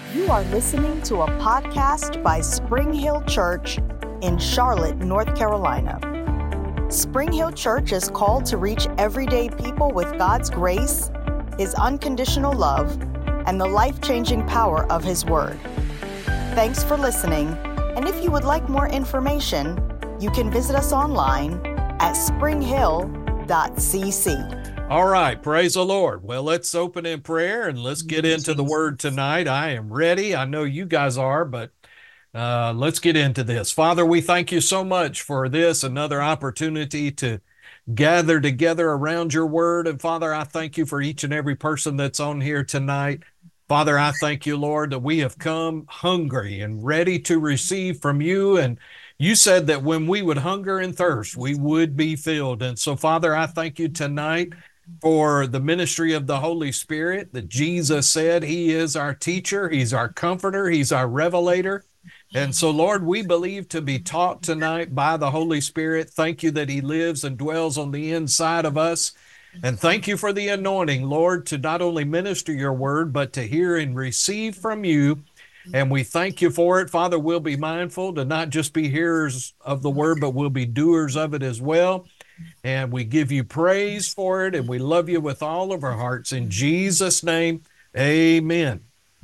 You are listening to a podcast by Spring Hill Church in Charlotte, North Carolina. Spring Hill Church is called to reach everyday people with God's grace, His unconditional love, and the life-changing power of His Word. Thanks for listening, and if you would like more information, you can visit us online at springhill.cc. All right, praise the Lord. Well, let's open in prayer and let's get into the Word tonight. I am ready. I know you guys are, but let's get into this. Father, we thank you so much for this, another opportunity to gather together around your Word. And Father, I thank you for each and every person that's on here tonight. Father, I thank you, Lord, that we have come hungry and ready to receive from you. And you said that when we would hunger and thirst, we would be filled. And so, Father, I thank you tonight for the ministry of the Holy Spirit, that Jesus said He is our teacher, He's our comforter, He's our revelator. And so, Lord, we believe to be taught tonight by the Holy Spirit. Thank you that He lives and dwells on the inside of us. And thank you for the anointing, Lord, to not only minister your word, but to hear and receive from you. And we thank you for it. Father, we'll be mindful to not just be hearers of the word, but we'll be doers of it as well. And we give you praise for it, and we love you with all of our hearts. In Jesus' name, amen.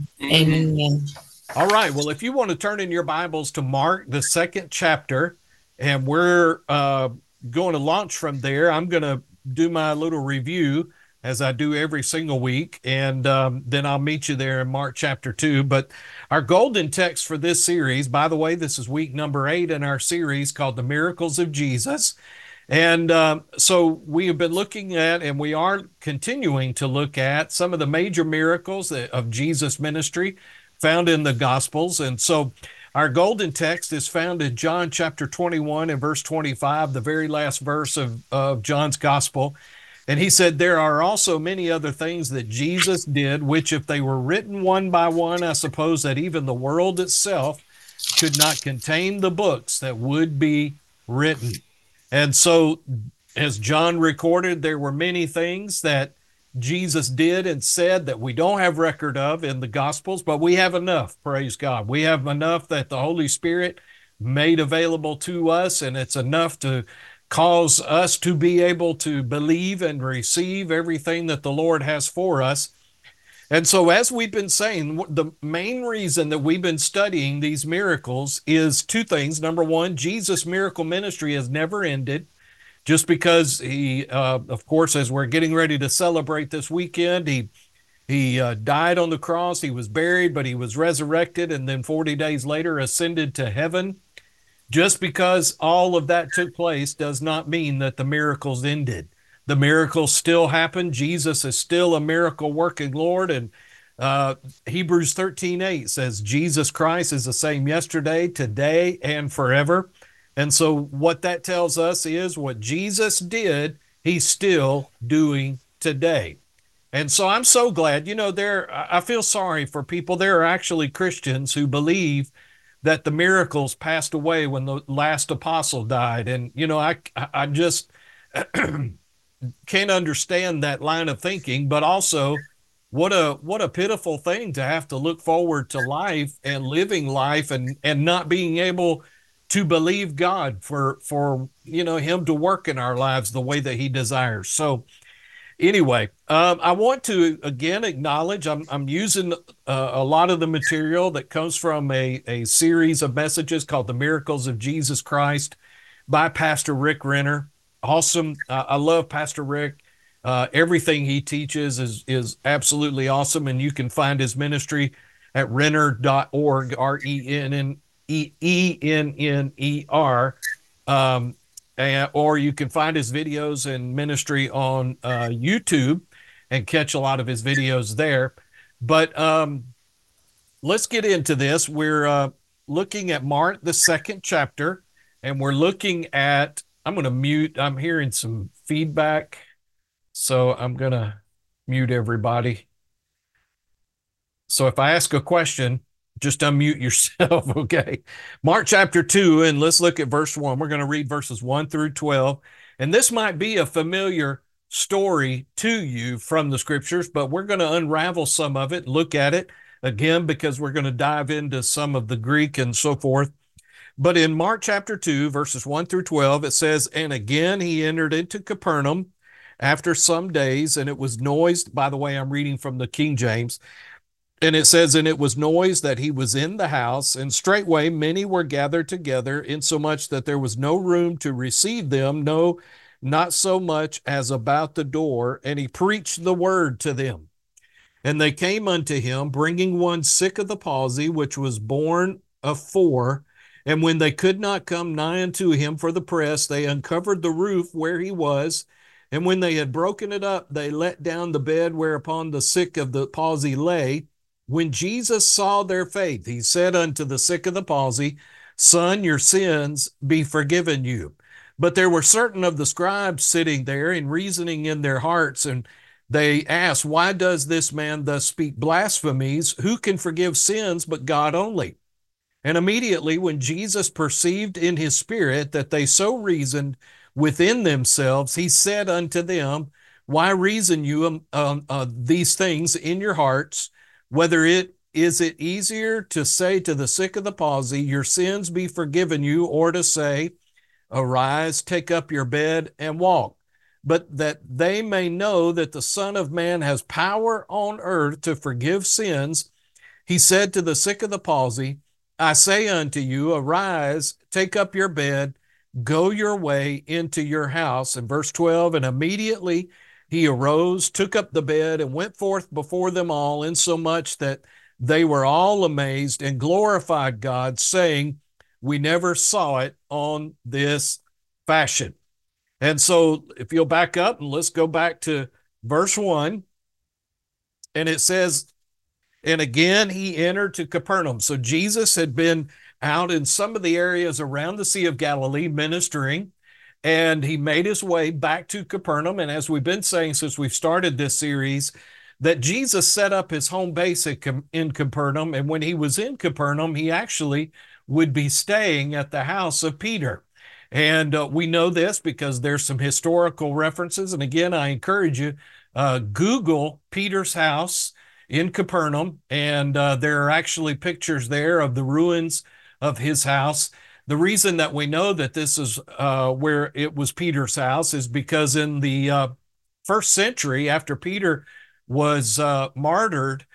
Amen. All right. Well, if you want to turn in your Bibles to Mark, the 2nd chapter, and we're going to launch from there. I'm going to do my little review as I do every single week, and then I'll meet you there in Mark chapter 2. But our golden text for this series, by the way, this is week number 8 in our series called The Miracles of Jesus. And so we have been looking at, and we are continuing to look at, some of the major miracles of Jesus' ministry found in the Gospels. And so our golden text is found in John chapter 21 and verse 25, the very last verse of John's Gospel. And he said, there are also many other things that Jesus did, which if they were written one by one, I suppose that even the world itself could not contain the books that would be written. And so, as John recorded, there were many things that Jesus did and said that we don't have record of in the Gospels, but we have enough, praise God. We have enough that the Holy Spirit made available to us, and it's enough to cause us to be able to believe and receive everything that the Lord has for us. And so, as we've been saying, the main reason that we've been studying these miracles is two things. Number one, Jesus' miracle ministry has never ended. Just because he, of course, as we're getting ready to celebrate this weekend, he died on the cross, he was buried, but he was resurrected, and then 40 days later ascended to heaven. Just because all of that took place does not mean that the miracles ended. The miracles still happen. Jesus is still a miracle-working Lord, and Hebrews 13:8 says Jesus Christ is the same yesterday, today, and forever. And so what that tells us is what Jesus did, he's still doing today. And so I'm so glad, I feel sorry for people. There are actually Christians who believe that the miracles passed away when the last apostle died. And, I just can't understand that line of thinking, but also what a pitiful thing to have to look forward to life and living life and not being able to believe God for him to work in our lives the way that he desires. So anyway, I want to again acknowledge I'm using a lot of the material that comes from a series of messages called The Miracles of Jesus Christ by Pastor Rick Renner. Awesome. I love Pastor Rick. Everything he teaches is absolutely awesome. And you can find his ministry at renner.org, RENNER. Or you can find his videos and ministry on YouTube and catch a lot of his videos there. But let's get into this. We're looking at Mark, the 2nd chapter, and we're looking at, I'm going to mute. I'm hearing some feedback, so I'm going to mute everybody. So if I ask a question, just unmute yourself, okay? Mark chapter 2, and let's look at verse 1. We're going to read verses 1 through 12. And this might be a familiar story to you from the scriptures, but we're going to unravel some of it, look at it. again, because we're going to dive into some of the Greek and so forth. But in Mark chapter 2, verses 1 through 12, it says, "And again he entered into Capernaum after some days, and it was noised," by the way, I'm reading from the King James, and it says, "And it was noised that he was in the house, and straightway many were gathered together, insomuch that there was no room to receive them, no, not so much as about the door. And he preached the word to them. And they came unto him, bringing one sick of the palsy, which was borne of 4. And when they could not come nigh unto him for the press, they uncovered the roof where he was. And when they had broken it up, they let down the bed whereupon the sick of the palsy lay. When Jesus saw their faith, he said unto the sick of the palsy, Son, your sins be forgiven you. But there were certain of the scribes sitting there and reasoning in their hearts, and they asked, Why does this man thus speak blasphemies? Who can forgive sins but God only? And immediately when Jesus perceived in his spirit that they so reasoned within themselves, he said unto them, Why reason you these things in your hearts? Whether it easier to say to the sick of the palsy, Your sins be forgiven you, or to say, Arise, take up your bed and walk. But that they may know that the Son of Man has power on earth to forgive sins, he said to the sick of the palsy, I say unto you, arise, take up your bed, go your way into your house. In verse 12, and immediately he arose, took up the bed, and went forth before them all, insomuch that they were all amazed and glorified God, saying, We never saw it on this fashion. And so if you'll back up and let's go back to verse 1, and it says, And again he entered to Capernaum. So Jesus had been out in some of the areas around the Sea of Galilee ministering, and he made his way back to Capernaum. And as we've been saying since we've started this series, that Jesus set up his home base in Capernaum. And when he was in Capernaum, he actually would be staying at the house of Peter. And we know this because there's some historical references. And again, I encourage you, Google Peter's house in Capernaum, and there are actually pictures there of the ruins of his house. The reason that we know that this is where it was Peter's house is because in the first century, after Peter was martyred,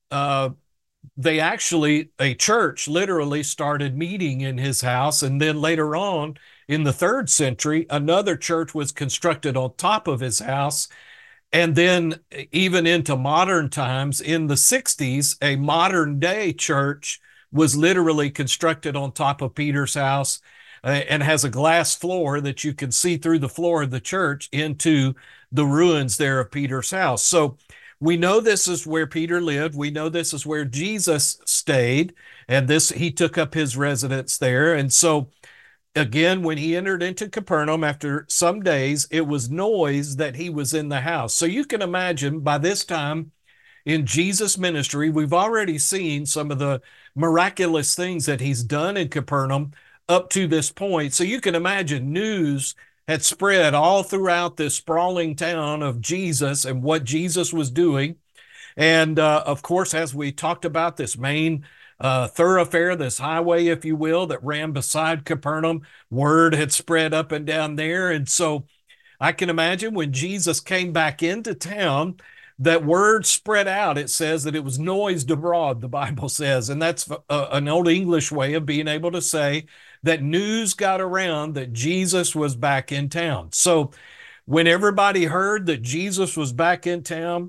a church literally started meeting in his house. And then later on in the 3rd century, another church was constructed on top of his house. And then even into modern times, in the 60s, a modern day church was literally constructed on top of Peter's house and has a glass floor that you can see through the floor of the church into the ruins there of Peter's house. So we know this is where Peter lived. We know this is where Jesus stayed, and he took up his residence there. And so again, when he entered into Capernaum after some days, it was noise that he was in the house. So you can imagine by this time in Jesus' ministry, we've already seen some of the miraculous things that he's done in Capernaum up to this point. So you can imagine news had spread all throughout this sprawling town of Jesus and what Jesus was doing. And of course, as we talked about, this main thoroughfare, this highway, if you will, that ran beside Capernaum, word had spread up and down there. And so I can imagine when Jesus came back into town, that word spread out. It says that it was noised abroad, the Bible says. And that's an old English way of being able to say that news got around that Jesus was back in town. So when everybody heard that Jesus was back in town,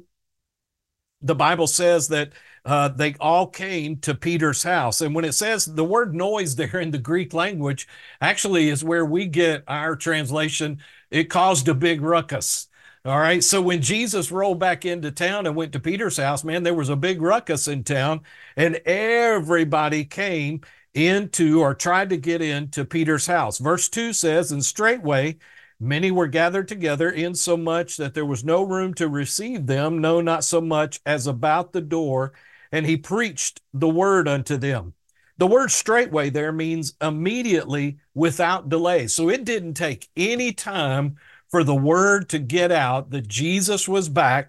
the Bible says that they all came to Peter's house. And when it says the word noise there in the Greek language actually is where we get our translation, it caused a big ruckus. All right. So when Jesus rolled back into town and went to Peter's house, man, there was a big ruckus in town, and everybody came into or tried to get into Peter's house. Verse 2 says, And straightway many were gathered together, insomuch that there was no room to receive them, no, not so much as about the door. And he preached the word unto them. The word straightway there means immediately, without delay. So it didn't take any time for the word to get out that Jesus was back.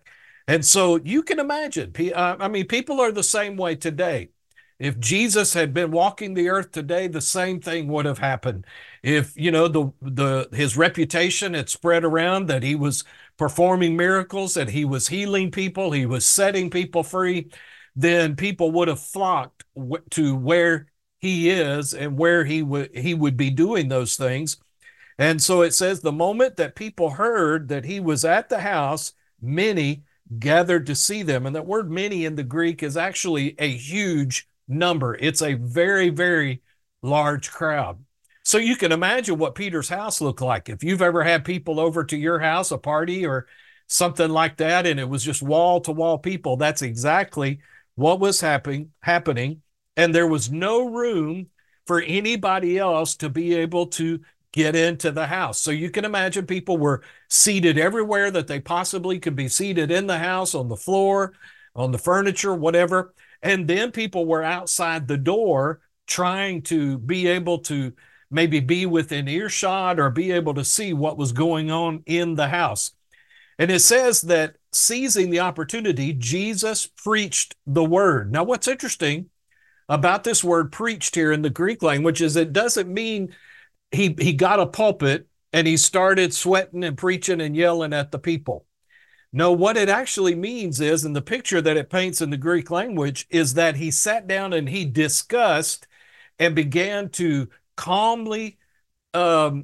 And so you can imagine, I mean, people are the same way today. If Jesus had been walking the earth today, the same thing would have happened. If, his reputation had spread around that he was performing miracles, that he was healing people, he was setting people free, then people would have flocked to where he is and where he would be doing those things. And so it says the moment that people heard that he was at the house, many gathered to see them. And that word many in the Greek is actually a huge number. It's a very, very large crowd. So you can imagine what Peter's house looked like. If you've ever had people over to your house, a party or something like that, and it was just wall to wall people, that's exactly what was happening. And there was no room for anybody else to be able to get into the house. So you can imagine people were seated everywhere that they possibly could be seated in the house, on the floor, on the furniture, whatever. And then people were outside the door trying to be able to maybe be within earshot or be able to see what was going on in the house. And it says that seizing the opportunity, Jesus preached the word. Now, what's interesting about this word preached here in the Greek language is it doesn't mean he got a pulpit and he started sweating and preaching and yelling at the people. No, what it actually means is, and the picture that it paints in the Greek language is that he sat down and he discussed and began to calmly have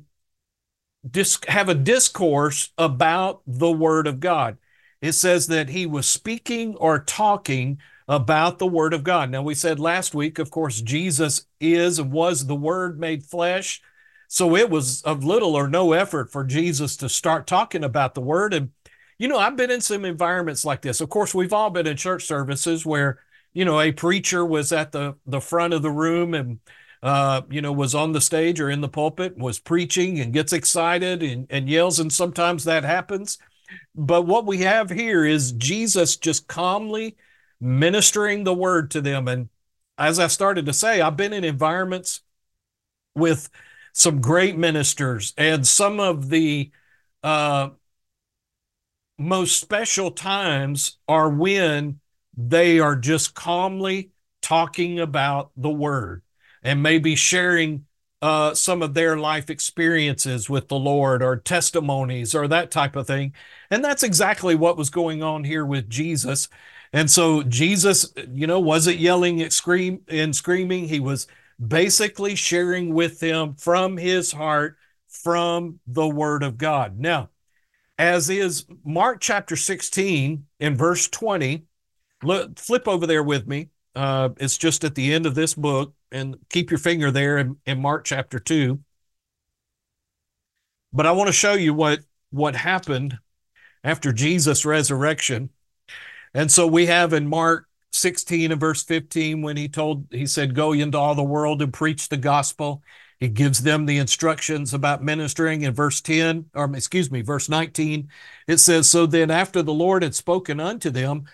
a discourse about the Word of God. It says that he was speaking or talking about the Word of God. Now, we said last week, of course, Jesus is and was the Word made flesh. So it was of little or no effort for Jesus to start talking about the Word. And, I've been in some environments like this. Of course, we've all been in church services where, a preacher was at the front of the room and, was on the stage or in the pulpit, was preaching and gets excited and yells. And sometimes that happens. But what we have here is Jesus just calmly ministering the word to them. And as I started to say, I've been in environments with some great ministers, and some of the most special times are when they are just calmly talking about the word and maybe sharing some of their life experiences with the Lord or testimonies or that type of thing. And that's exactly what was going on here with Jesus. And so Jesus, wasn't yelling and screaming. He was basically sharing with them from his heart, from the Word of God. Now, as is Mark chapter 16 in verse 20, flip over there with me. It's just at the end of this book, and keep your finger there in Mark chapter 2. But I want to show you what happened after Jesus' resurrection. And so we have in Mark 16 and verse 15, when he said, go into all the world and preach the gospel. He gives them the instructions about ministering. In verse 19, it says, so then after the Lord had spoken unto them,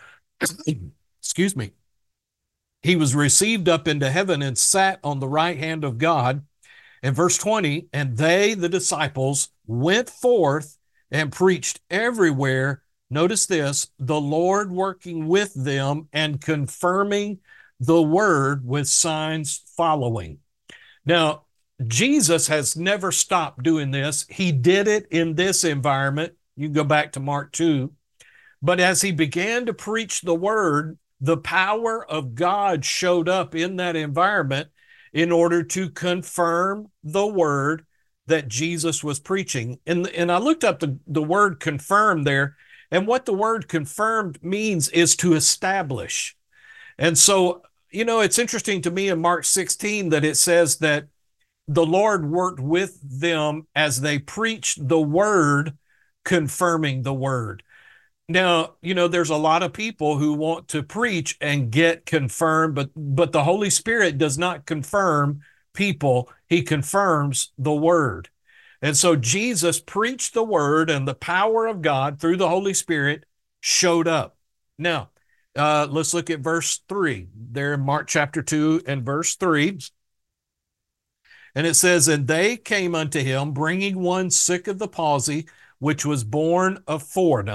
he was received up into heaven and sat on the right hand of God. In verse 20, and they, the disciples, went forth and preached everywhere. Notice this, the Lord working with them and confirming the word with signs following. Now, Jesus has never stopped doing this. He did it in this environment. You can go back to Mark 2. But as he began to preach the word, the power of God showed up in that environment in order to confirm the word that Jesus was preaching. And I looked up the word confirm there. And what the word confirmed means is to establish. And so, it's interesting to me in Mark 16 that it says that the Lord worked with them as they preached the word, confirming the word. Now, there's a lot of people who want to preach and get confirmed, but the Holy Spirit does not confirm people. He confirms the word. And so Jesus preached the word, and the power of God through the Holy Spirit showed up. Now, let's look at verse 3 there in Mark chapter 2 and verse 3. And it says, and they came unto him, bringing one sick of the palsy, which was born of 4. Now, let me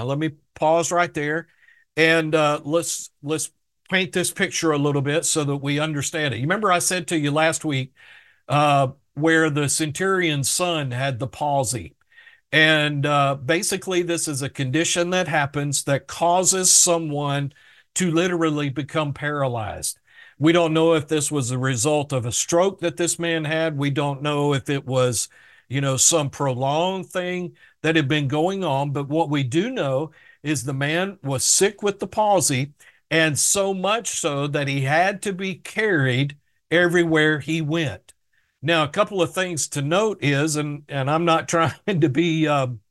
pause right there, and let's paint this picture a little bit so that we understand it. You remember I said to you last week where the centurion's son had the palsy. And basically, this is a condition that happens that causes someone to literally become paralyzed. We don't know if this was a result of a stroke that this man had. We don't know if it was, some prolonged thing that had been going on. But what we do know is the man was sick with the palsy, and so much so that he had to be carried everywhere he went. Now, a couple of things to note is, and I'm not trying to be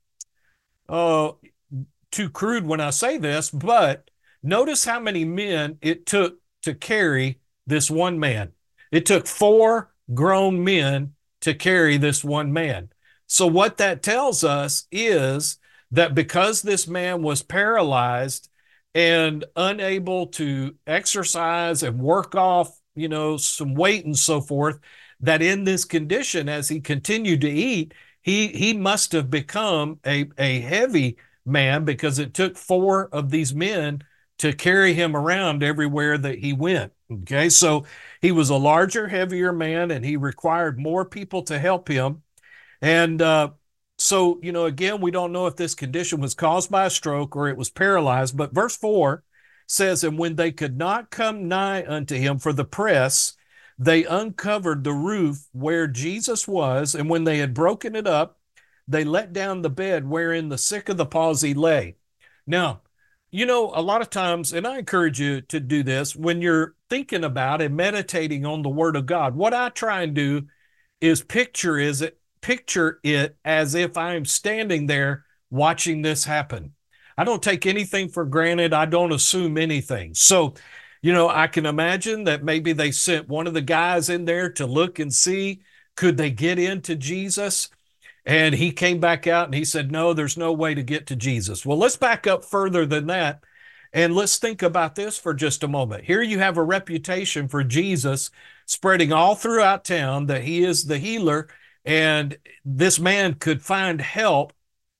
too crude when I say this, but notice how many men it took to carry this one man. It took 4 grown men to carry this one man. So what that tells us is that because this man was paralyzed and unable to exercise and work off, some weight and so forth, that in this condition, as he continued to eat, he must have become a heavy man, because it took 4 of these men to carry him around everywhere that he went. Okay, so he was a larger, heavier man, and he required more people to help him. And so, again, we don't know if this condition was caused by a stroke or it was paralyzed, but verse 4 says, "And when they could not come nigh unto him for the press, they uncovered the roof where Jesus was, and when they had broken it up, they let down the bed wherein the sick of the palsy lay." Now, a lot of times, and I encourage you to do this, when you're thinking about and meditating on the Word of God, what I try and do is picture it as if I'm standing there watching this happen. I don't take anything for granted. I don't assume anything. So, I can imagine that maybe they sent one of the guys in there to look and see, could they get into Jesus? And he came back out and he said, no, there's no way to get to Jesus. Well, let's back up further than that. And let's think about this for just a moment. Here you have a reputation for Jesus spreading all throughout town that he is the healer, and this man could find help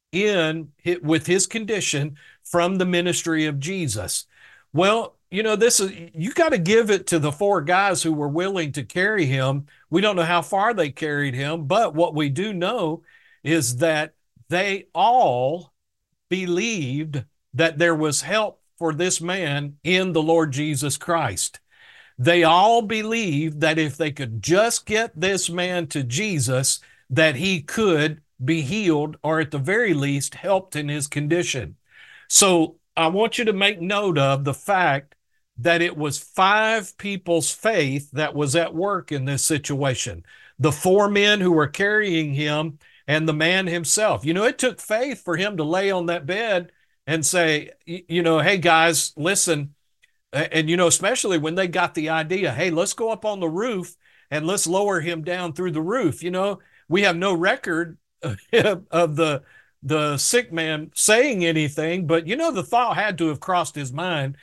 with his condition from the ministry of Jesus. Well, you got to give it to the 4 guys who were willing to carry him. We don't know how far they carried him, but what we do know is that they all believed that there was help for this man in the Lord Jesus Christ. They all believed that if they could just get this man to Jesus, that he could be healed, or at the very least helped in his condition. So I want you to make note of the fact that it was 5 people's faith that was at work in this situation. The 4 men who were carrying him and the man himself. It took faith for him to lay on that bed and say, hey guys, listen. And, especially when they got the idea, hey, let's go up on the roof and let's lower him down through the roof. We have no record of the sick man saying anything, but the thought had to have crossed his mind.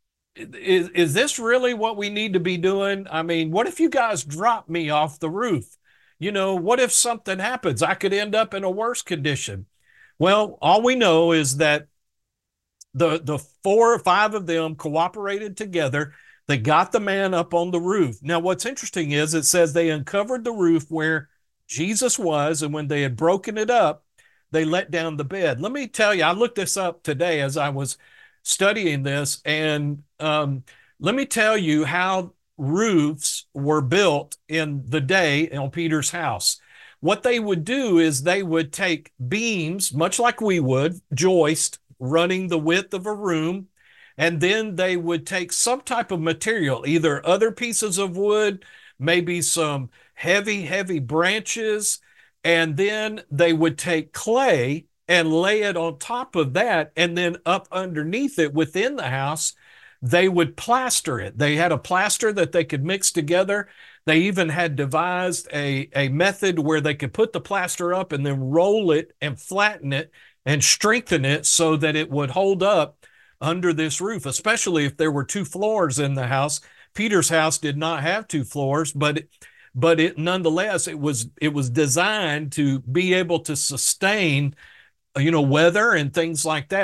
Is this really what we need to be doing? I mean, what if you guys drop me off the roof? What if something happens? I could end up in a worse condition. Well, all we know is that the 4 or 5 of them cooperated together. They got the man up on the roof. Now, what's interesting is it says they uncovered the roof where Jesus was, and when they had broken it up, they let down the bed. Let me tell you, I looked this up today as I was studying this, and let me tell you how roofs were built in the day on Peter's house. What they would do is they would take beams, much like we would, joist running the width of a room, and then they would take some type of material, either other pieces of wood, maybe some heavy branches, and then they would take clay and lay it on top of that, and then up underneath it within the house, they would plaster it. They had a plaster that they could mix together. They even had devised a method where they could put the plaster up and then roll it and flatten it and strengthen it so that it would hold up under this roof, especially if there were 2 floors in the house. Peter's house did not have 2 floors, but nonetheless, it was designed to be able to sustain, weather and things like that.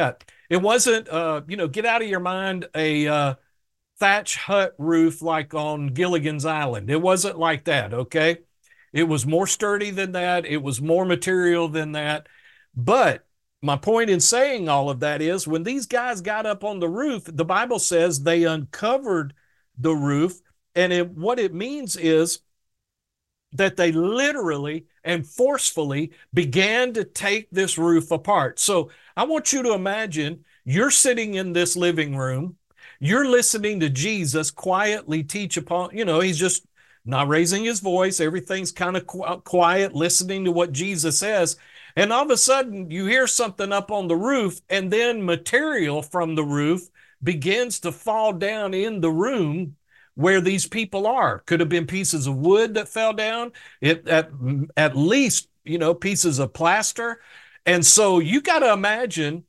It wasn't, get out of your mind a thatch hut roof like on Gilligan's Island. It wasn't like that, okay? It was more sturdy than that. It was more material than that. But my point in saying all of that is when these guys got up on the roof, the Bible says they uncovered the roof. And what it means is that they literally and forcefully began to take this roof apart. So I want you to imagine you're sitting in this living room. You're listening to Jesus quietly teach upon, he's just not raising his voice. Everything's kind of quiet, listening to what Jesus says. And all of a sudden you hear something up on the roof, and then material from the roof begins to fall down in the room where these people are. Could have been pieces of wood that fell down, at least, pieces of plaster. And so you got to imagine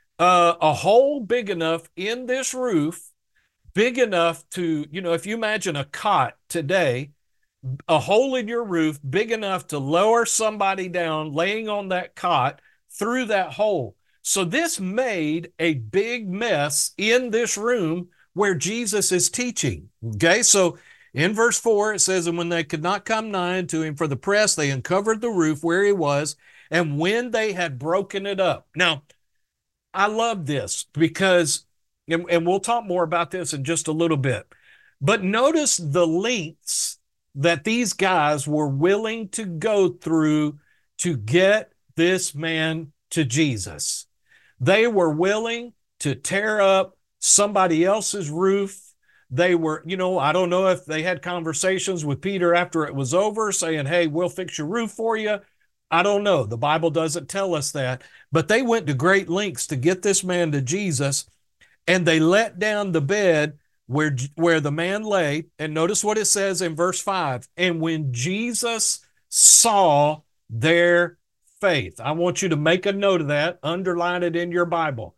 a hole big enough in this roof, big enough to, if you imagine a cot today, a hole in your roof big enough to lower somebody down laying on that cot through that hole. So this made a big mess in this room where Jesus is teaching. Okay, so in verse 4, it says, and when they could not come nigh unto him for the press, they uncovered the roof where he was, and when they had broken it up. Now, I love this because, and we'll talk more about this in just a little bit, but notice the lengths that these guys were willing to go through to get this man to Jesus. They were willing to tear up somebody else's roof. They were, I don't know if they had conversations with Peter after it was over saying, hey, we'll fix your roof for you. I don't know. The Bible doesn't tell us that, but they went to great lengths to get this man to Jesus, and they let down the bed where the man lay. And notice what it says in verse 5. And when Jesus saw their faith, I want you to make a note of that, underline it in your Bible.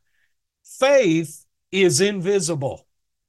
Faith is invisible.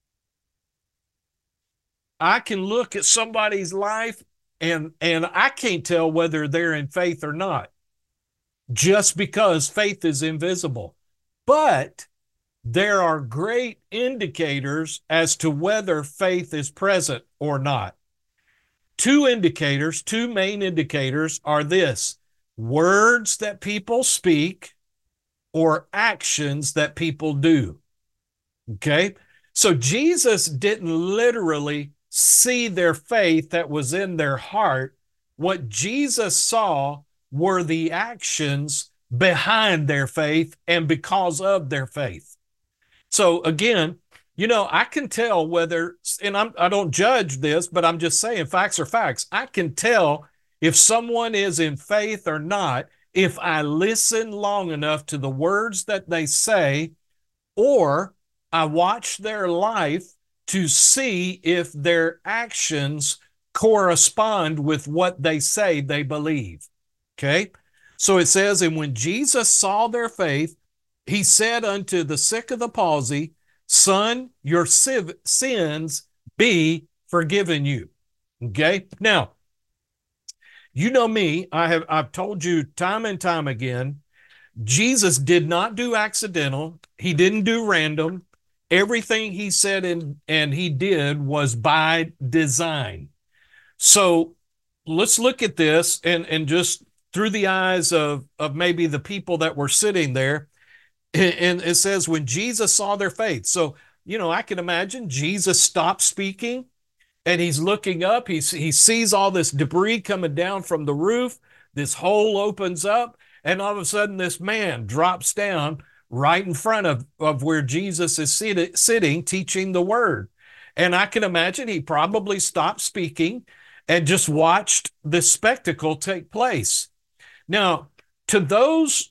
I can look at somebody's life and I can't tell whether they're in faith or not, just because faith is invisible. But there are great indicators as to whether faith is present or not. Two main indicators are this: words that people speak or actions that people do. Okay? So Jesus didn't literally see their faith that was in their heart. What Jesus saw were the actions behind their faith and because of their faith. So again, I can tell whether, and I don't judge this, but I'm just saying facts are facts. I can tell if someone is in faith or not if I listen long enough to the words that they say, or I watch their life to see if their actions correspond with what they say they believe. Okay? So it says, and when Jesus saw their faith, he said unto the sick of the palsy, son, your sins be forgiven you. Okay? Now, you know me, I've told you time and time again, Jesus did not do accidental. He didn't do random. Everything he said and he did was by design. So let's look at this and just through the eyes of maybe the people that were sitting there. And it says, when Jesus saw their faith. So, I can imagine Jesus stopped speaking and he's looking up. He sees all this debris coming down from the roof. This hole opens up, and all of a sudden this man drops down right in front of where Jesus is sitting teaching the word. And I can imagine he probably stopped speaking and just watched this spectacle take place. Now, to those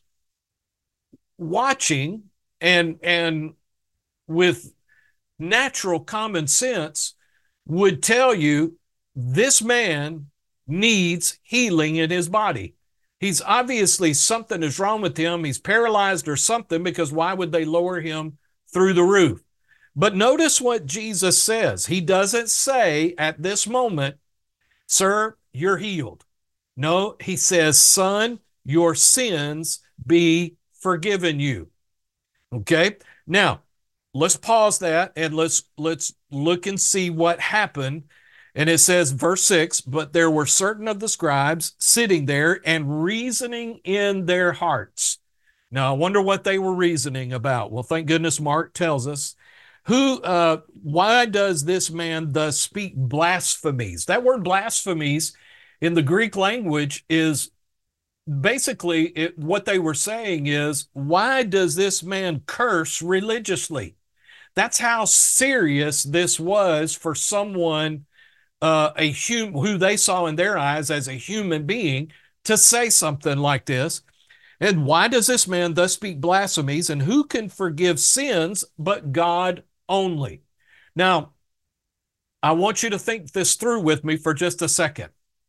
watching and with natural common sense would tell you this man needs healing in his body. He's obviously, something is wrong with him. He's paralyzed or something, because why would they lower him through the roof? But notice what Jesus says. He doesn't say at this moment, sir, you're healed. No, he says, son, your sins be forgiven you. Okay. Now, let's pause that and let's look and see what happened. And it says, verse 6, but there were certain of the scribes sitting there and reasoning in their hearts. Now, I wonder what they were reasoning about. Well, thank goodness Mark tells us. Why does this man thus speak blasphemies? That word blasphemies in the Greek language is basically what they were saying is, why does this man curse religiously? That's how serious this was for someone, who they saw in their eyes as a human being, to say something like this. And why does this man thus speak blasphemies? And who can forgive sins but God only? Now, I want you to think this through with me for just a second.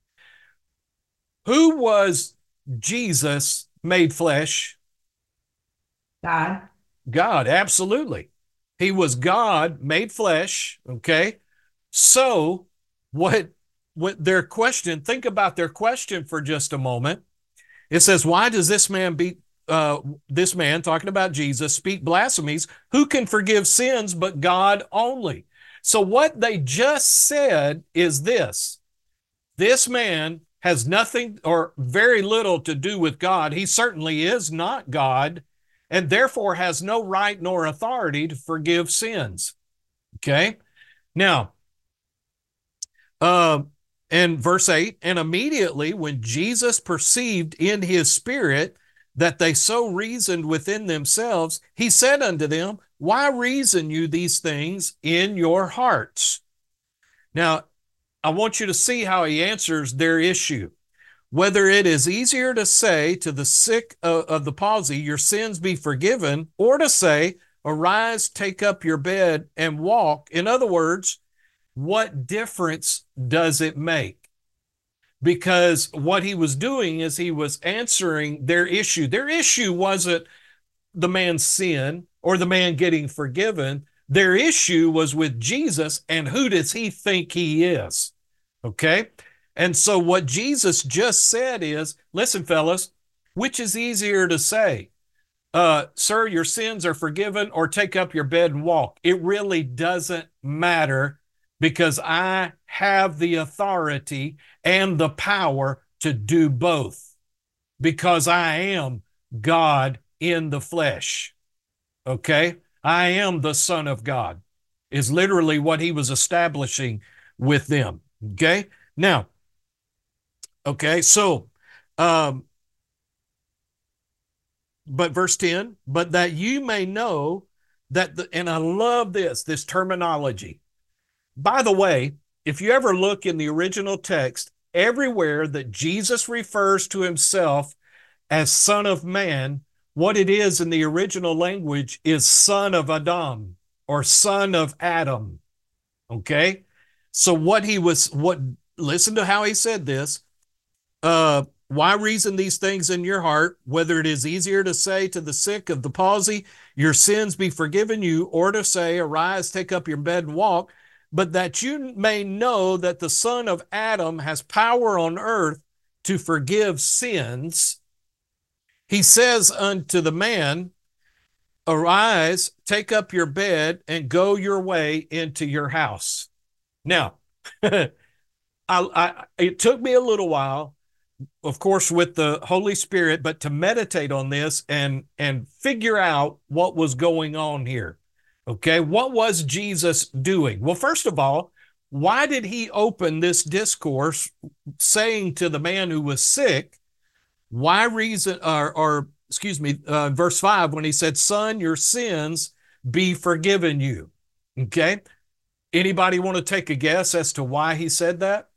Who was Jesus made flesh? God. God, absolutely. He was God made flesh, okay? So what their question, think about their question for just a moment. It says, why does this man talking about Jesus, speak blasphemies? Who can forgive sins but God only? So what they just said is this man has nothing or very little to do with God. He certainly is not God, and therefore has no right nor authority to forgive sins. Okay? Now, and verse 8, and immediately when Jesus perceived in his spirit that they so reasoned within themselves, he said unto them, why reason you these things in your hearts? Now, I want you to see how he answers their issue. Whether it is easier to say to the sick of the palsy, your sins be forgiven, or to say, arise, take up your bed and walk. In other words, what difference does it make? Because what he was doing is he was answering their issue. Their issue wasn't the man's sin or the man getting forgiven. Their issue was with Jesus and who does he think he is? Okay? And so what Jesus just said is, listen, fellas, which is easier to say? Sir, your sins are forgiven, or take up your bed and walk. It really doesn't matter, because I have the authority and the power to do both, because I am God in the flesh. Okay? I am the Son of God, is literally what he was establishing with them. Okay? Now, okay, so, but verse 10, but that you may know that, and I love this terminology. By the way, if you ever look in the original text, everywhere that Jesus refers to himself as Son of Man, what it is in the original language is Son of Adam or Son of Adam. Okay? So listen to how he said this. Why reason these things in your heart, whether it is easier to say to the sick of the palsy, your sins be forgiven you, or to say, arise, take up your bed and walk, but that you may know that the Son of Adam has power on earth to forgive sins. He says unto the man, arise, take up your bed, and go your way into your house. Now, it took me a little while, of course, with the Holy Spirit, but to meditate on this and figure out what was going on here. Okay, what was Jesus doing? Well, first of all, why did he open this discourse saying to the man who was sick, verse 5, when he said, son, your sins be forgiven you. Okay, anybody want to take a guess as to why he said that?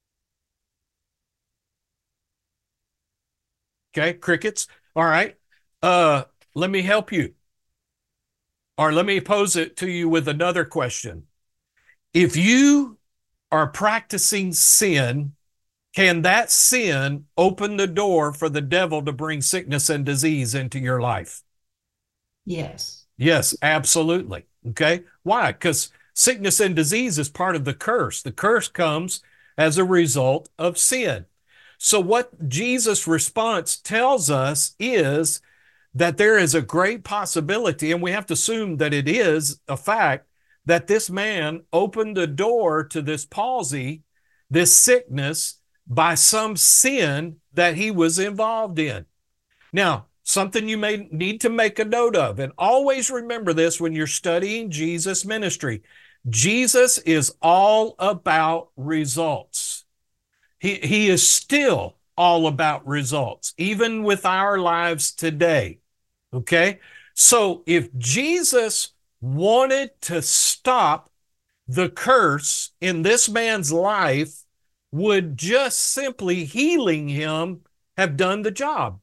Okay, crickets. All right, let me help you. Or let me pose it to you with another question. If you are practicing sin, can that sin open the door for the devil to bring sickness and disease into your life? Yes. Yes, absolutely. Okay. Why? Because sickness and disease is part of the curse. The curse comes as a result of sin. So what Jesus' response tells us is that there is a great possibility, and we have to assume that it is a fact, that this man opened the door to this palsy, this sickness, by some sin that he was involved in. Now, something you may need to make a note of, and always remember this when you're studying Jesus' ministry. Jesus is all about results. He is still all about results, even with our lives today. Okay? So if Jesus wanted to stop the curse in this man's life, would just simply healing him have done the job?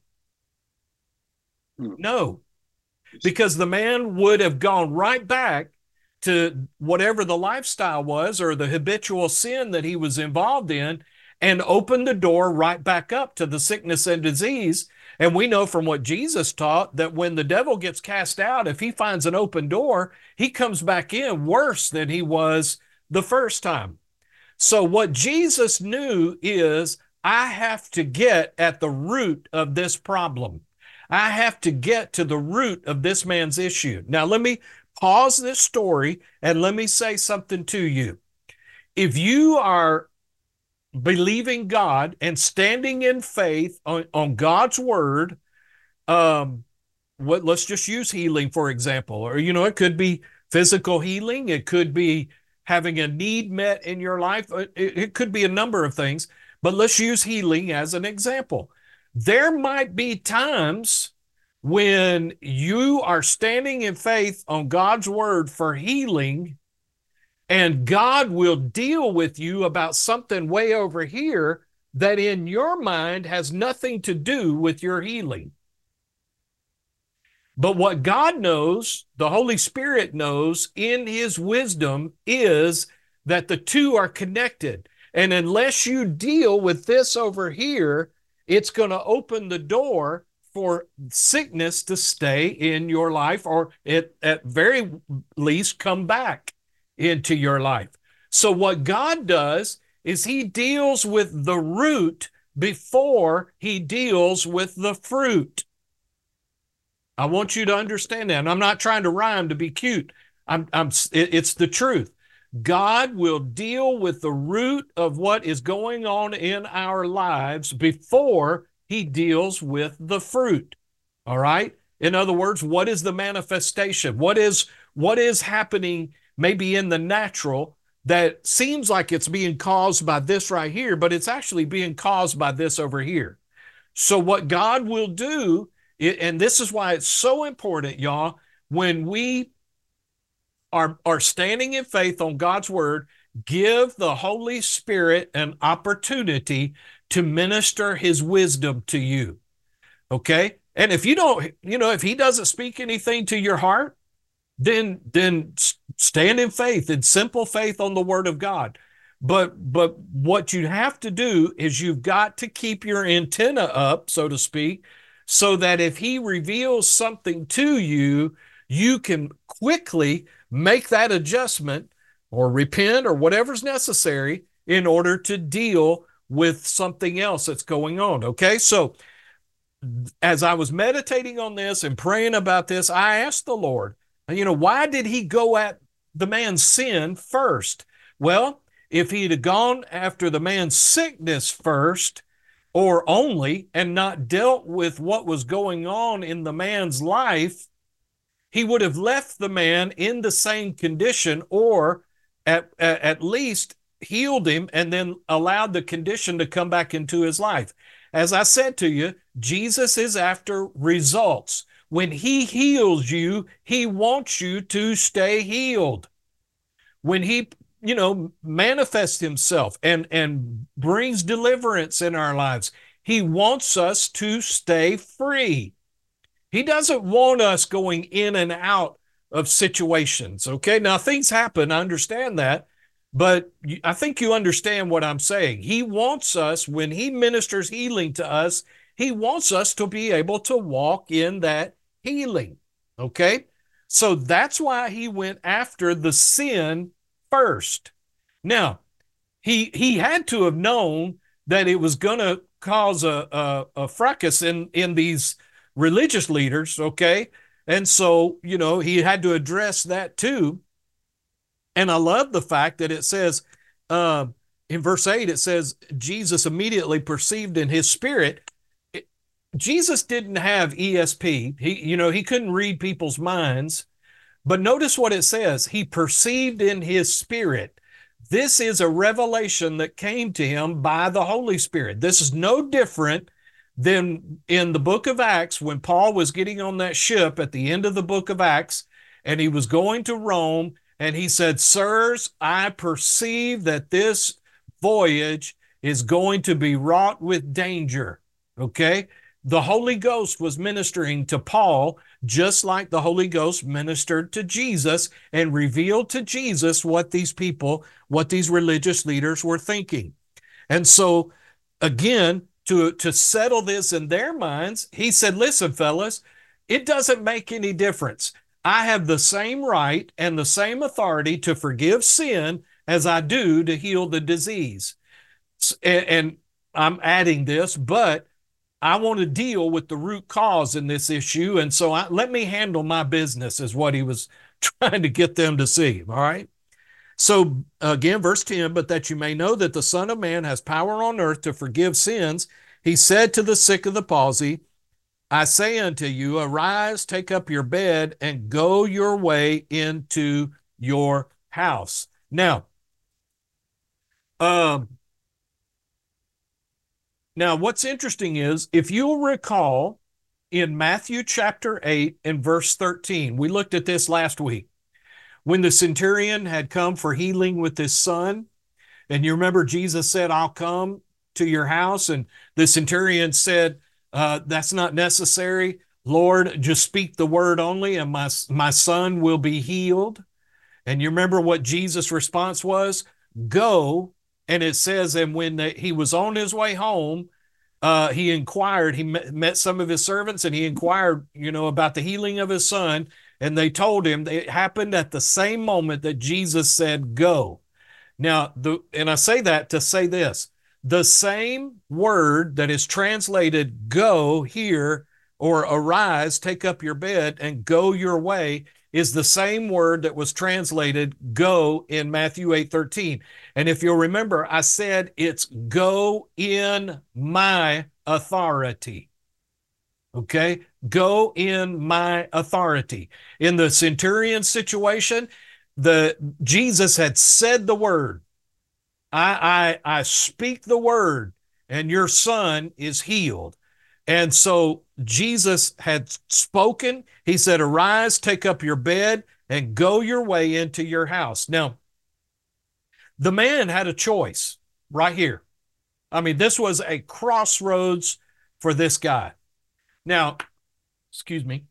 No, because the man would have gone right back to whatever the lifestyle was or the habitual sin that he was involved in and opened the door right back up to the sickness and disease. And we know from what Jesus taught that when the devil gets cast out, if he finds an open door, he comes back in worse than he was the first time. So what Jesus knew is, I have to get at the root of this problem. I have to get to the root of this man's issue. Now, let me pause this story and let me say something to you. If you are believing God and standing in faith on God's word, let's just use healing, for example, or, it could be physical healing. It could be having a need met in your life. It could be a number of things, but let's use healing as an example. There might be times when you are standing in faith on God's word for healing, and God will deal with you about something way over here that in your mind has nothing to do with your healing. But what God knows, the Holy Spirit knows in his wisdom, is that the two are connected. And unless you deal with this over here, it's going to open the door for sickness to stay in your life, or at very least come back into your life. So what God does is he deals with the root before he deals with the fruit. I want you to understand that. And I'm not trying to rhyme to be cute. It's the truth. God will deal with the root of what is going on in our lives before he deals with the fruit. All right? In other words, what is the manifestation? What is happening maybe in the natural that seems like it's being caused by this right here, but it's actually being caused by this over here. So what God will do, and this is why it's so important, y'all, when we are standing in faith on God's word, give the Holy Spirit an opportunity to minister his wisdom to you. Okay? And if you don't, if he doesn't speak anything to your heart, then stand in faith, in simple faith on the word of God. But what you have to do is you've got to keep your antenna up, so to speak, so that if he reveals something to you, you can quickly make that adjustment or repent or whatever's necessary in order to deal with something else that's going on. Okay, so as I was meditating on this and praying about this, I asked the Lord, why did he go at the man's sin first? Well, if he'd have gone after the man's sickness first or only and not dealt with what was going on in the man's life, he would have left the man in the same condition, or at least healed him and then allowed the condition to come back into his life. As I said to you, Jesus is after results. When he heals you, he wants you to stay healed. When he, manifests himself and brings deliverance in our lives, he wants us to stay free. He doesn't want us going in and out of situations, okay? Now, things happen, I understand that, but I think you understand what I'm saying. He wants us, when he ministers healing to us, he wants us to be able to walk in that healing, okay? So that's why he went after the sin first. Now, he had to have known that it was going to cause a fracas in these religious leaders, okay? And so, he had to address that too. And I love the fact that it says, in verse 8, it says, Jesus immediately perceived in his spirit. Jesus didn't have ESP. He couldn't read people's minds. But notice what it says. He perceived in his spirit. This is a revelation that came to him by the Holy Spirit. This is no different than in the book of Acts when Paul was getting on that ship at the end of the book of Acts, and he was going to Rome, and he said, "Sirs, I perceive that this voyage is going to be wrought with danger." Okay? The Holy Ghost was ministering to Paul just like the Holy Ghost ministered to Jesus and revealed to Jesus what these religious leaders were thinking. And so, again, to settle this in their minds, he said, "Listen, fellas, it doesn't make any difference. I have the same right and the same authority to forgive sin as I do to heal the disease." And I'm adding this, but I want to deal with the root cause in this issue. And so let me handle my business, is what he was trying to get them to see. All right. So again, verse 10, "But that you may know that the Son of Man has power on earth to forgive sins, he said to the sick of the palsy, I say unto you, arise, take up your bed, and go your way into your house." Now, what's interesting is, if you'll recall, in Matthew chapter 8 and verse 13, we looked at this last week, when the centurion had come for healing with his son, and you remember Jesus said, "I'll come to your house," and the centurion said, "That's not necessary. Lord, just speak the word only, and my son will be healed." And you remember what Jesus' response was? "Go." And it says, and when he was on his way home, he inquired, he met some of his servants, and he inquired, about the healing of his son. And they told him it happened at the same moment that Jesus said, "Go." Now, and I say that to say this, the same word that is translated "go" here, or "arise, take up your bed, and go your way," is the same word that was translated "go" in Matthew 8:13. And if you'll remember, I said it's "go in my authority." Okay? Go in my authority. In the centurion situation, Jesus had said the word. I speak the word, and your son is healed. And so Jesus had spoken. He said, "Arise, take up your bed, and go your way into your house." Now, the man had a choice right here. I mean, this was a crossroads for this guy. Now, excuse me.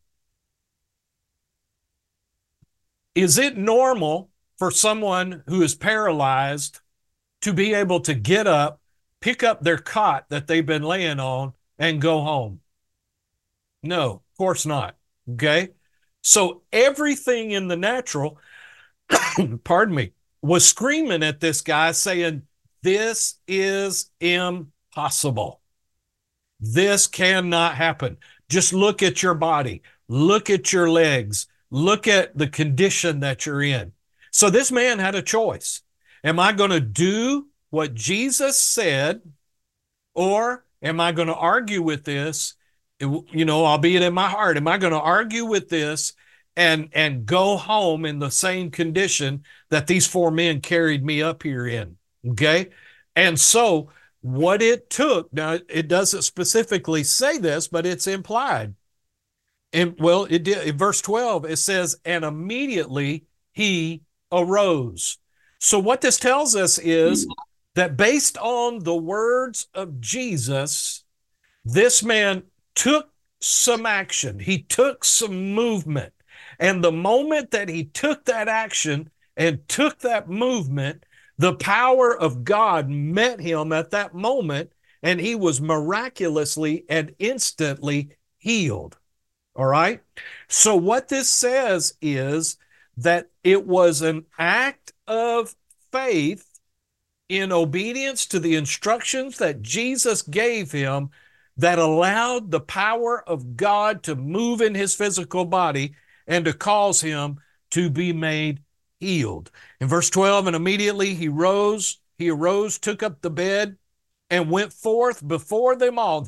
Is it normal for someone who is paralyzed to be able to get up, pick up their cot that they've been laying on, and go home? No, of course not. Okay? So everything in the natural, pardon me, was screaming at this guy saying, "This is impossible. This cannot happen. Just look at your body. Look at your legs. Look at the condition that you're in." So this man had a choice. Am I going to do what Jesus said, or am I going to argue with this? Albeit in my heart, am I going to argue with this and go home in the same condition that these four men carried me up here in? Okay. And so what it took, now it doesn't specifically say this, but it's implied. And well, it did. In verse 12, it says, "And immediately he arose." So what this tells us is that based on the words of Jesus, this man took some action. He took some movement. And the moment that he took that action and took that movement, the power of God met him at that moment, and he was miraculously and instantly healed. All right? So what this says is that it was an act of faith in obedience to the instructions that Jesus gave him that allowed the power of God to move in his physical body and to cause him to be made healed. In verse 12, and immediately he arose, took up the bed, and went forth before them all.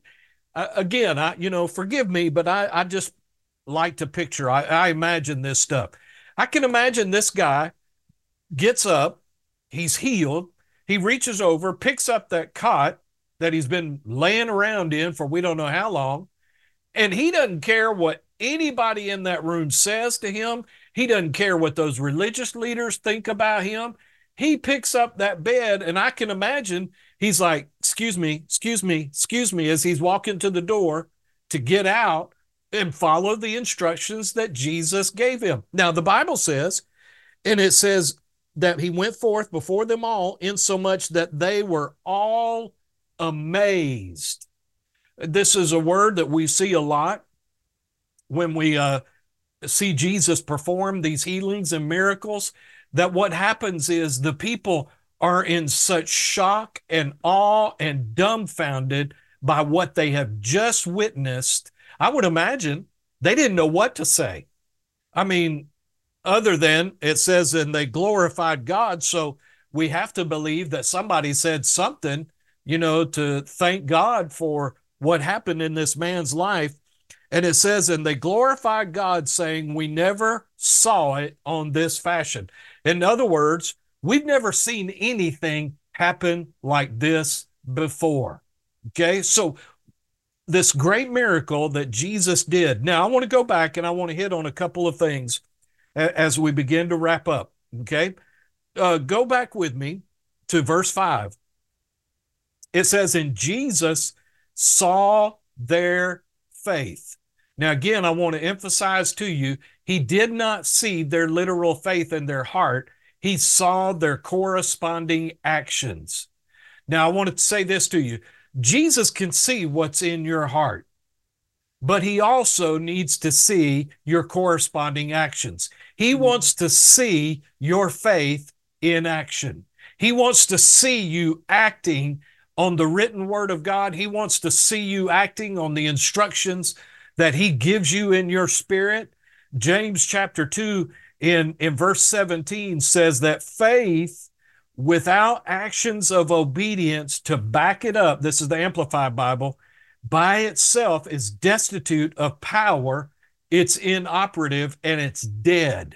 Again, forgive me, but I just like to picture, I imagine this stuff. I can imagine this guy gets up, he's healed, he reaches over, picks up that cot that he's been laying around in for we don't know how long, and he doesn't care what anybody in that room says to him. He doesn't care what those religious leaders think about him. He picks up that bed, and I can imagine he's like, excuse me, as he's walking to the door to get out and follow the instructions that Jesus gave him. Now, the Bible says, and it says that he went forth before them all, insomuch that they were all amazed. This is a word that we see a lot when we see Jesus perform these healings and miracles, that what happens is the people are in such shock and awe and dumbfounded by what they have just witnessed. I would imagine they didn't know what to say. I mean, other than it says, and they glorified God. So we have to believe that somebody said something, to thank God for what happened in this man's life. And it says, and they glorified God, saying, we never saw it on this fashion. In other words, we've never seen anything happen like this before. Okay, so this great miracle that Jesus did. Now, I want to go back and I want to hit on a couple of things as we begin to wrap up. Okay, go back with me to verse 5. It says, and Jesus saw their faith. Now, again, I want to emphasize to you, he did not see their literal faith in their heart. He saw their corresponding actions. Now, I want to say this to you. Jesus can see what's in your heart, but he also needs to see your corresponding actions. He wants to see your faith in action. He wants to see you acting on the written word of God. He wants to see you acting on the instructions that he gives you in your spirit. James chapter 2 in verse 17 says that faith without actions of obedience to back it up, this is the Amplified Bible, by itself is destitute of power, it's inoperative, and it's dead.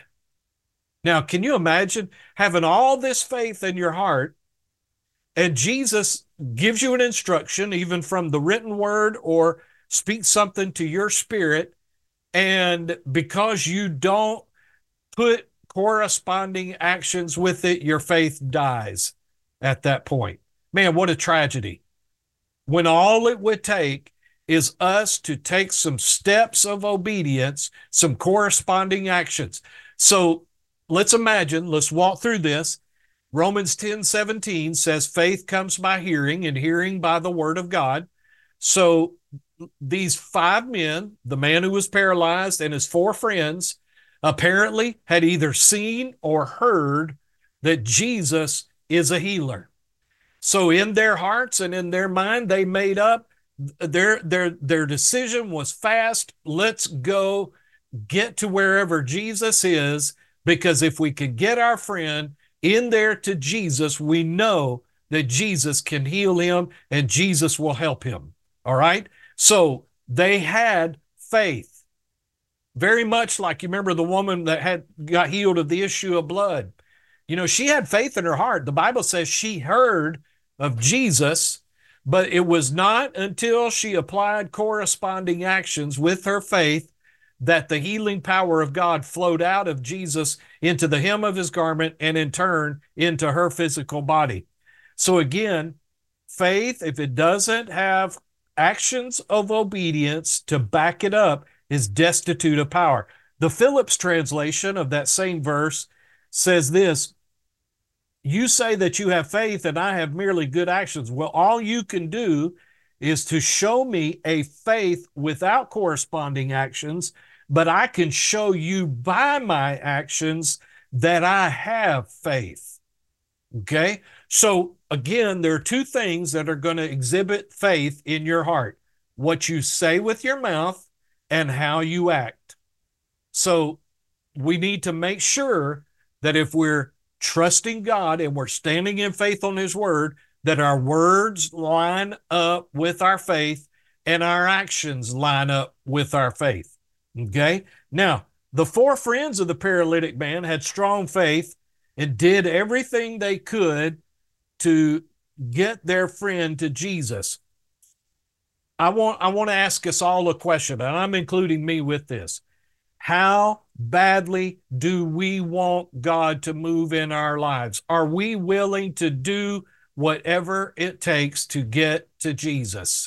Now, can you imagine having all this faith in your heart, and Jesus gives you an instruction, even from the written word, or speaks something to your spirit, and because you don't put corresponding actions with it, your faith dies at that point. Man, what a tragedy. When all it would take is us to take some steps of obedience, some corresponding actions. So let's walk through this. Romans 10:17 says faith comes by hearing, and hearing by the word of God. So these 5 men, the man who was paralyzed and his 4 friends, apparently had either seen or heard that Jesus is a healer. So in their hearts and in their mind, they made up their decision was fast. Let's go get to wherever Jesus is, because if we can get our friend in there to Jesus, we know that Jesus can heal him and Jesus will help him. All right? So they had faith. Very much like, you remember the woman that got healed of the issue of blood. She had faith in her heart. The Bible says she heard of Jesus, but it was not until she applied corresponding actions with her faith that the healing power of God flowed out of Jesus into the hem of his garment and in turn into her physical body. So again, faith, if it doesn't have actions of obedience to back it up, is destitute of power. The Phillips translation of that same verse says this: you say that you have faith and I have merely good actions. Well, all you can do is to show me a faith without corresponding actions, but I can show you by my actions that I have faith. Okay? So again, there are 2 things that are going to exhibit faith in your heart. what you say with your mouth and how you act. So we need to make sure that if we're trusting God and we're standing in faith on His word, that our words line up with our faith and our actions line up with our faith. Okay? Now, the 4 friends of the paralytic man had strong faith and did everything they could to get their friend to Jesus. I want to ask us all a question, and I'm including me with this. How badly do we want God to move in our lives? Are we willing to do whatever it takes to get to Jesus?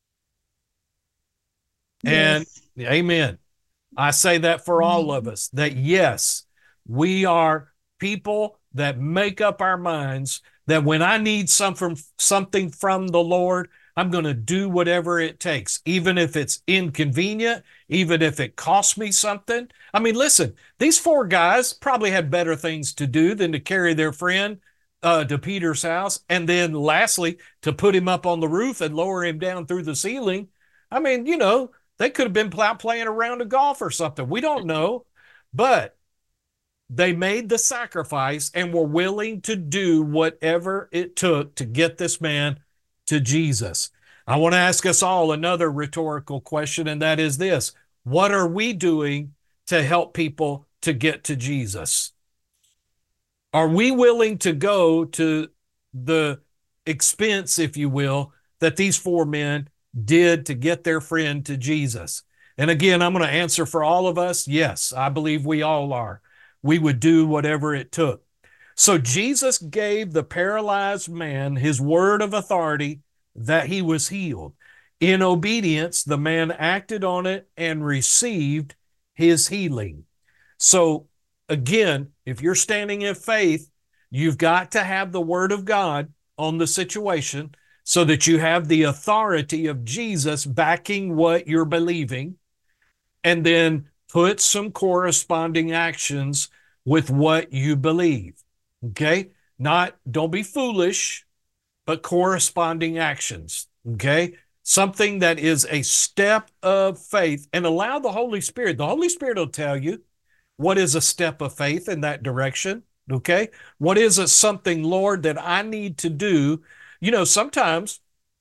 Yes. And amen. I say that for all of us, that yes, we are people that make up our minds that when I need something from the Lord, I'm going to do whatever it takes, even if it's inconvenient, even if it costs me something. I mean, listen, these 4 guys probably had better things to do than to carry their friend to Peter's house, and then lastly, to put him up on the roof and lower him down through the ceiling. I mean, they could have been playing a round of golf or something. We don't know, but they made the sacrifice and were willing to do whatever it took to get this man to Jesus. I want to ask us all another rhetorical question, and that is this: what are we doing to help people to get to Jesus? Are we willing to go to the expense, if you will, that these 4 men did to get their friend to Jesus? And again, I'm going to answer for all of us. Yes, I believe we all are. We would do whatever it took. So Jesus gave the paralyzed man His word of authority that he was healed. In obedience, the man acted on it and received his healing. So again, if you're standing in faith, you've got to have the word of God on the situation so that you have the authority of Jesus backing what you're believing, and then put some corresponding actions with what you believe. Okay? Don't be foolish, but corresponding actions. Okay? Something that is a step of faith, and allow the Holy Spirit. The Holy Spirit will tell you what is a step of faith in that direction. Okay? What is it, something, Lord, that I need to do? Sometimes,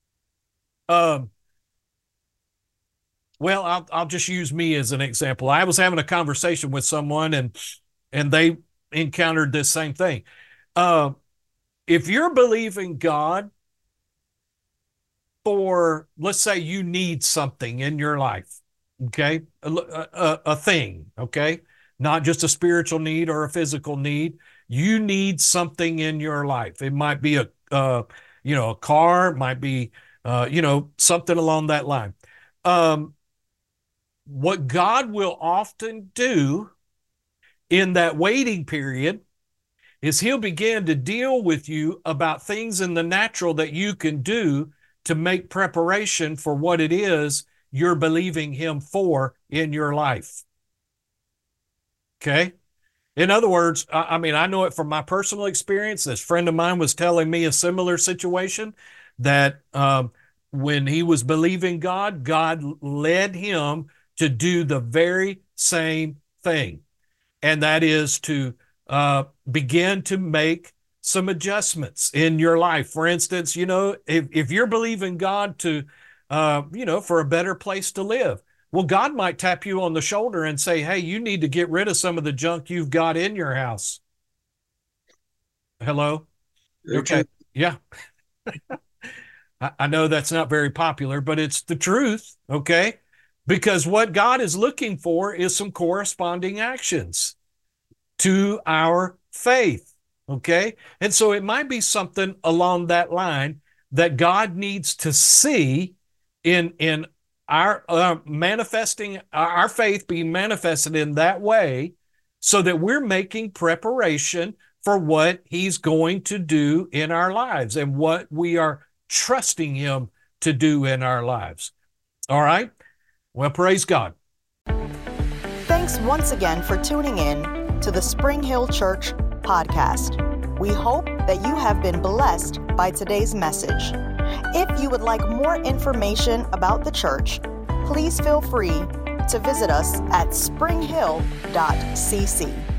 well, I'll just use me as an example. I was having a conversation with someone, and they encountered this same thing. If you're believing God for, let's say you need something in your life, okay, a thing, okay, not just a spiritual need or a physical need. You need something in your life. It might be a car, it might be, something along that line. What God will often do in that waiting period is He'll begin to deal with you about things in the natural that you can do to make preparation for what it is you're believing Him for in your life. Okay? In other words, I know it from my personal experience. This friend of mine was telling me a similar situation that when he was believing God, God led him to do the very same thing. And that is to begin to make some adjustments in your life. For instance, if you're believing God to, for a better place to live, well, God might tap you on the shoulder and say, hey, you need to get rid of some of the junk you've got in your house. Hello? Okay. Yeah. I know that's not very popular, but it's the truth. Okay. Because what God is looking for is some corresponding actions to our faith. Okay. And so it might be something along that line that God needs to see in our manifesting, our faith being manifested in that way, so that we're making preparation for what He's going to do in our lives and what we are trusting Him to do in our lives. All right? Well, praise God. Thanks once again for tuning in to the Spring Hill Church podcast. We hope that you have been blessed by today's message. If you would like more information about the church, please feel free to visit us at springhill.cc.